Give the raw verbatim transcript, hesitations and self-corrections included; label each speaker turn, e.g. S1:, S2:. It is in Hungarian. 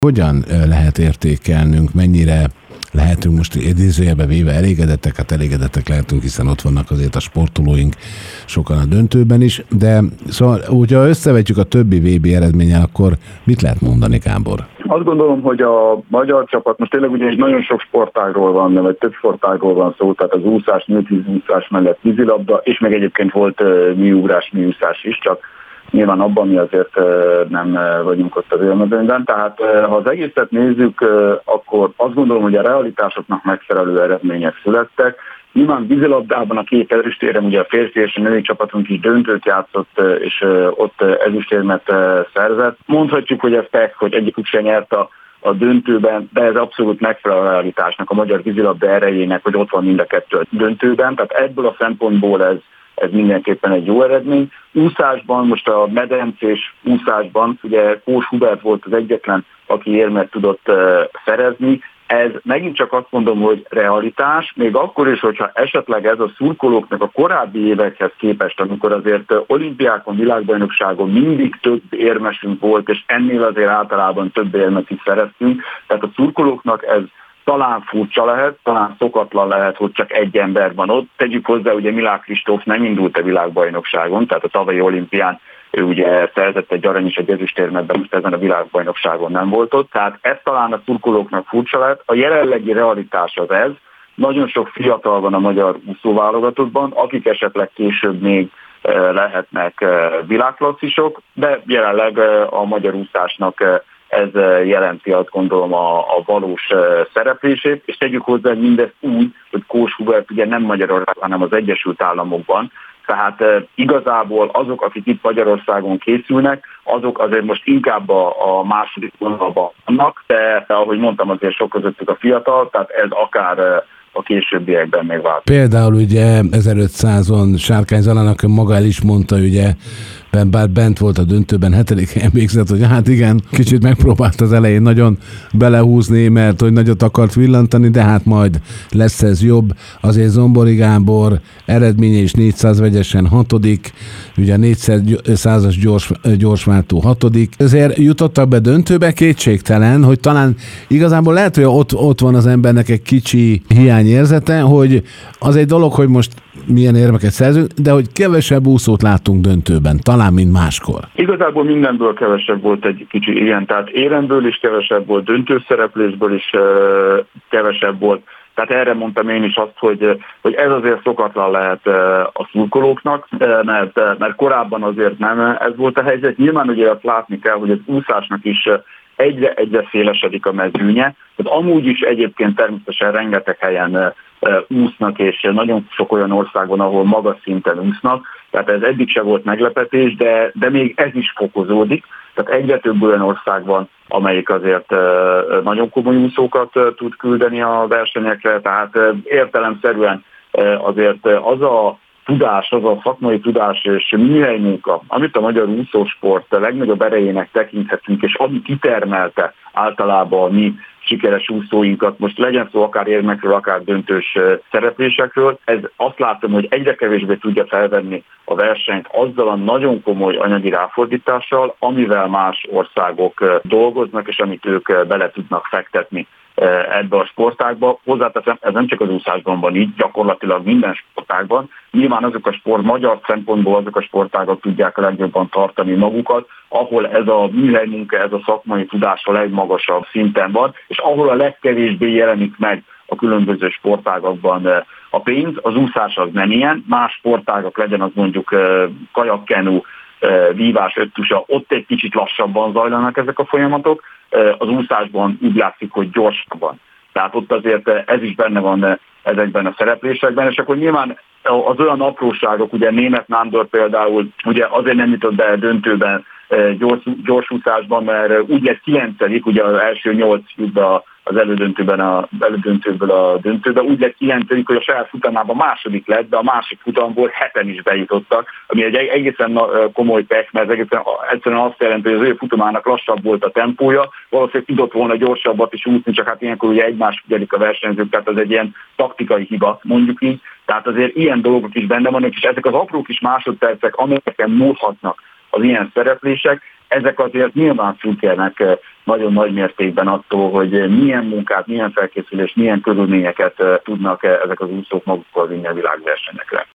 S1: Hogyan lehet értékelnünk, mennyire lehetünk most idézőjelbe véve elégedettek, hát elégedettek lehetünk, hiszen ott vannak azért a sportolóink sokan a döntőben is, de szóval, hogyha összevetjük a többi vé bé eredménnyel, akkor mit lehet mondani, Gábor?
S2: Azt gondolom, hogy a magyar csapat, most tényleg ugye nagyon sok sportágról van, vagy több sportágról van szó, tehát az úszás, nővízúszás mellett vízilabda, és meg egyébként volt uh, műugrás, műúszás is, csak nyilván abban mi azért nem vagyunk ott az élmezőnyben. Tehát ha az egészet nézzük, akkor azt gondolom, hogy a realitásoknak megfelelő eredmények születtek. Nyilván vízilabdában a két ezüstérem, ugye a férfi és a női csapatunk is döntőt játszott, és ott ezüstérmet szerzett. Mondhatjuk, hogy ez pek, hogy egyikük sem nyert a, a döntőben, de ez abszolút megfelel a realitásnak, a magyar vízilabda erejének, hogy ott van mind a kettő a döntőben. Tehát ebből a szempontból ez Ez mindenképpen egy jó eredmény. Úszásban, most a medencés úszásban, ugye Kós Hubert volt az egyetlen, aki érmet tudott uh, szerezni. Ez megint csak azt mondom, hogy realitás, még akkor is, hogyha esetleg ez a szurkolóknak a korábbi évekhez képest, amikor azért olimpiákon, világbajnokságon mindig több érmesünk volt, és ennél azért általában több érmet is szereztünk. Tehát a szurkolóknak ez talán furcsa lehet, talán szokatlan lehet, hogy csak egy ember van ott. Tegyük hozzá, ugye Milák Kristóf nem indult a világbajnokságon, tehát a tavalyi olimpián ő ugye szerzett egy arany és egy ezüstérmet, de most ezen a világbajnokságon nem volt ott. Tehát ez talán a szurkolóknak furcsa lehet. A jelenlegi realitás az ez. Nagyon sok fiatal van a magyar úszóválogatottban, akik esetleg később még lehetnek világklasszisok, de jelenleg a magyar úszásnak ez jelenti, azt gondolom, a, a valós szereplését, és tegyük hozzá, hogy mindezt úgy, hogy Kós Hubert ugye nem Magyarországon, hanem az Egyesült Államokban, tehát e, igazából azok, akik itt Magyarországon készülnek, azok azért most inkább a, a második vonalban vannak, de ahogy mondtam, azért sok közöttük a fiatal, tehát ez akár e, a későbbiekben még vált.
S1: Például ugye ezerötszázon Sárkány Zalának maga el is mondta, ugye, bár bent volt a döntőben, hetedik helyen végzett, hogy hát igen, kicsit megpróbált az elején nagyon belehúzni, mert hogy nagyot akart villantani, de hát majd lesz ez jobb. Azért Zombori Gábor eredménye is négyszáz vegyesen hatodik, ugye a négyszázas gyors, gyorsváltó hatodik. Ezért jutottak be döntőbe, kétségtelen, hogy talán igazából lehet, hogy ott, ott van az embernek egy kicsi hiányérzete, hogy az egy dolog, hogy most milyen érmeket szerzünk, de hogy kevesebb úszót láttunk döntőben, talán, mint máskor.
S2: Igazából mindenből kevesebb volt egy kicsi, igen, tehát éremből is kevesebb volt, döntőszereplésből is uh, kevesebb volt. Tehát erre mondtam én is azt, hogy, hogy ez azért szokatlan lehet a szurkolóknak, mert, mert korábban azért nem ez volt a helyzet. Nyilván ugye azt látni kell, hogy az úszásnak is egyre-egyre szélesedik a mezőnye. Tehát amúgy is egyébként természetesen rengeteg helyen úsznak, és nagyon sok olyan ország van, ahol magas szinten úsznak. Tehát ez eddig se volt meglepetés, de, de még ez is fokozódik. Tehát egyre több olyan ország van, amelyik azért nagyon komoly úszókat tud küldeni a versenyekre. Tehát értelemszerűen azért az a tudás, az a szakmai tudás és műhelymunka, amit a magyar úszósport legnagyobb erejének tekinthetünk, és ami kitermelte általában a mi sikeres úszóinkat, most legyen szó akár érmekről, akár döntős szereplésekről, ez azt látom, hogy egyre kevésbé tudja felvenni a versenyt azzal a nagyon komoly anyagi ráfordítással, amivel más országok dolgoznak, és amit ők bele tudnak fektetni ebbe a sportágba. Hozzáteszem, ez nem csak az úszásban van így, gyakorlatilag minden sportágban. Nyilván azok a sport, magyar szempontból azok a sportágok tudják a legjobban tartani magukat, ahol ez a műhelymunka, ez a szakmai tudás a legmagasabb szinten van, és ahol a legkevésbé jelenik meg a különböző sportágakban a pénz. Az úszás az nem ilyen, más sportágak, legyen az mondjuk kajakkenu, vívás, öttusa, ott egy kicsit lassabban zajlanak ezek a folyamatok, az úszásban úgy látszik, hogy gyorsabban. Tehát ott azért ez is benne van ezekben a szereplésekben, és akkor nyilván az olyan apróságok, ugye Németh Nándor például ugye azért nem jutott be döntőben gyors, gyorsúszásban, mert úgy lett kilencedik, ugye az első nyolc jut be az elődöntőben a, elődöntőből a döntőbe, úgy lett kilencedik, hogy a saját futamában második lett, de a másik futamból heten is bejutottak, ami egy egészen komoly pek, mert egészen, egyszerűen azt jelenti, hogy az ő futamának lassabb volt a tempója, valószínűleg tudott volna gyorsabbat is úszni, csak hát ilyenkor ugye egymás figyelik a versenyzők, tehát ez egy ilyen taktikai hiba, mondjuk így. Tehát azért ilyen dolgok is benne vannak, és ezek az apró kis másodpercek, amelyeken múlhatnak az ilyen szereplések, ezek azért nyilván függenek nagyon nagy mértékben attól, hogy milyen munkát, milyen felkészülés, milyen körülményeket tudnak ezek az úszók magukkal vinni a világversenyekre.